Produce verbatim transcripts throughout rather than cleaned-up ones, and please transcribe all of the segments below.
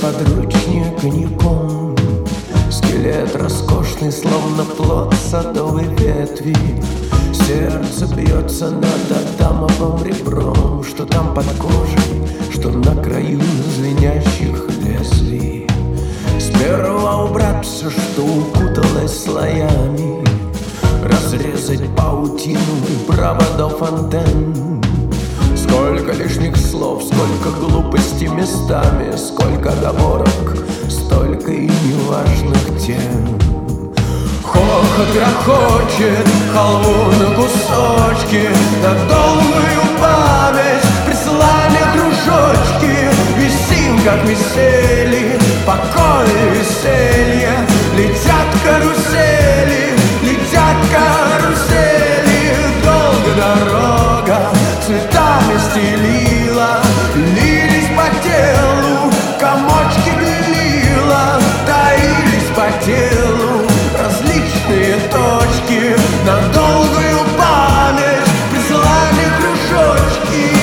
подручнее коньяком. Скелет роскошный, словно плод садовой ветви. Сердце бьется над адамовым ребром, что там под кожей, что на краю звенящих лезвий. Сперва убрать все, что укуталось слоями, разрезать паутину проводов антенн. Сколько лишних слов, сколько глупости местами, сколько оговорок, столько и неважных тем. Хохот грохочет халву на кусочки, на долгую память прислали кружочки. Висим, как висели, покой и веселье. Летят карусели, летят карусели. Долго дорога цветами стелила, лились по телу комочки белила, таились по телу различные точки. На долгую память прислали кружочки.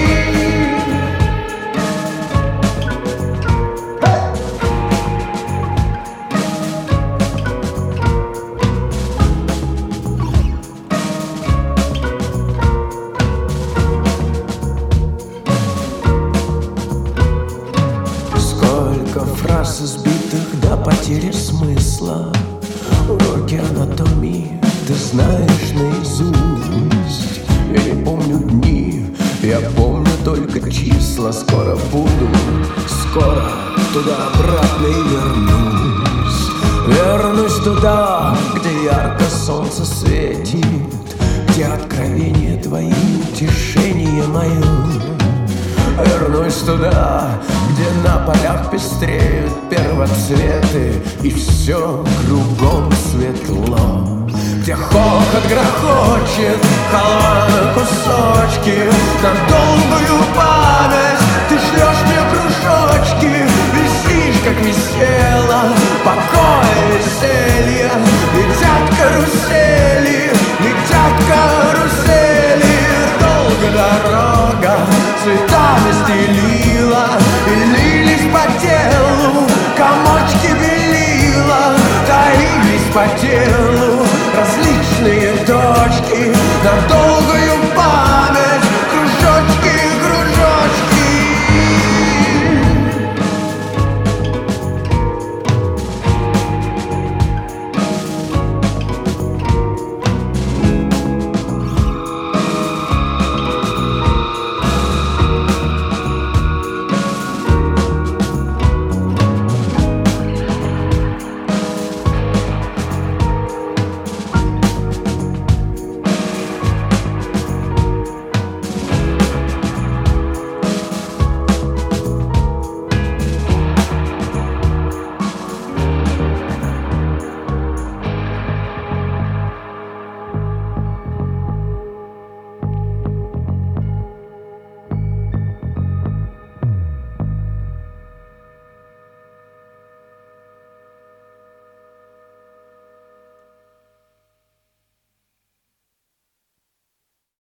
Сколько фраз избитых до потери смысла, уроки анатомии ты знаешь наизусть. Я не помню дни, я помню только числа. Скоро буду, скоро туда-обратно и вернусь. Вернусь туда, где ярко солнце светит, где откровения твои, утешение мое. Вернусь туда, где на полях пестреют первоцветы, и все кругом светло. Где хохот грохочет, халва на кусочки. На долгую память ты шлешь мне кружочки. Висишь, как висела, покой и веселье. Летят карусели, летят карусели. Долго дорога цветами стелила, и лились по телу комочки белила, таились по телу различные точки. На